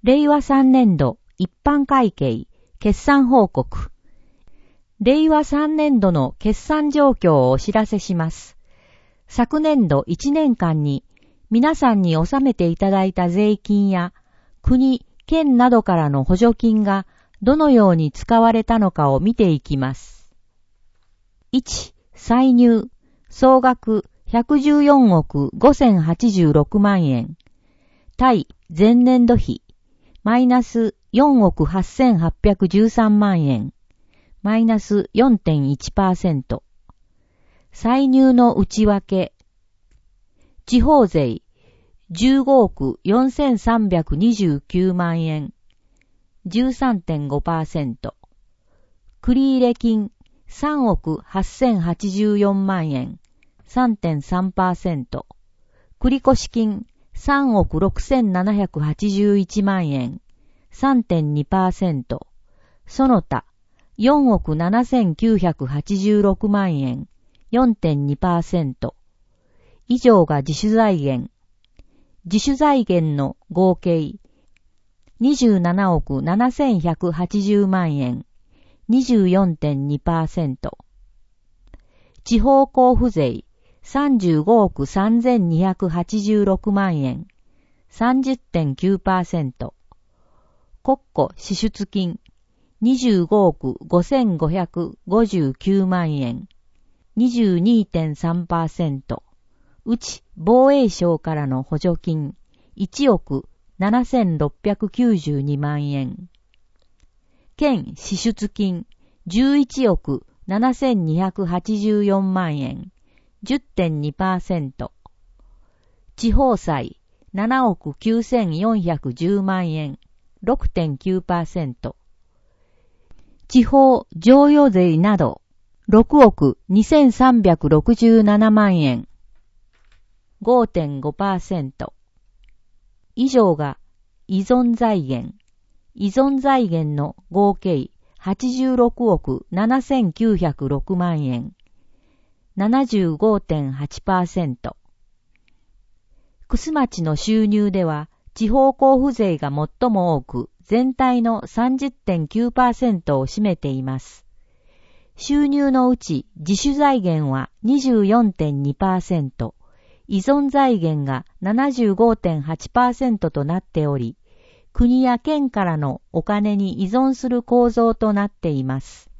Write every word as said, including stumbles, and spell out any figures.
令和さんねん度一般会計決算報告。令和さんねん度の決算状況をお知らせします。昨年度いちねんかんに皆さんに納めていただいた税金や国、県などからの補助金がどのように使われたのかを見ていきます。いち. 歳入総額ひゃくじゅうよんおくごせんはちじゅうろくまんえん対前年度比マイナスよんおくはっせんはっぴゃくじゅうさんまんえんマイナス よんてんいちパーセント。歳入の内訳地方税じゅうごおくよんせんさんびゃくにじゅうきゅうまんえん じゅうさんてんごパーセント。繰入金さんおくはっせんはちじゅうよんまんえん さんてんさんパーセント。繰越金さんおくろくせんななひゃくはちじゅういちまんえん さんてんにパーセント。その他よんおくななせんきゅうひゃくはちじゅうろくまんえん よんてんにパーセント。以上が自主財源。自主財源の合計にじゅうななおくななせんひゃくはちじゅうまんえん にじゅうよんてんにパーセント。地方交付税さんじゅうごおくさんぜんにひゃくはちじゅうろくまんえん さんじゅってんきゅうパーセント。国庫支出金にじゅうごおくごせんごひゃくごじゅうきゅうまんえん にじゅうにてんさんパーセント。うち防衛省からの補助金いちおくななせんろっぴゃくきゅうじゅうにまんえん。県支出金じゅういちおくななせんにひゃくはちじゅうよんまんえん じゅってんにパーセント。地方債ななおくきゅうせんよんひゃくじゅうまんえん ろくてんきゅうパーセント。地方譲与税などろくおくにせんさんびゃくろくじゅうななまんえん ごてんごパーセント。以上が依存財源。依存財源の合計はちじゅうろくおくななせんきゅうひゃくろくまんえん ななじゅうごてんはちパーセント。楠町の収入では地方交付税が最も多く全体の さんじゅってんきゅうパーセント を占めています。収入のうち自主財源は にじゅうよんてんにパーセント、依存財源が ななじゅうごてんはちパーセント となっており、国や県からのお金に依存する構造となっています。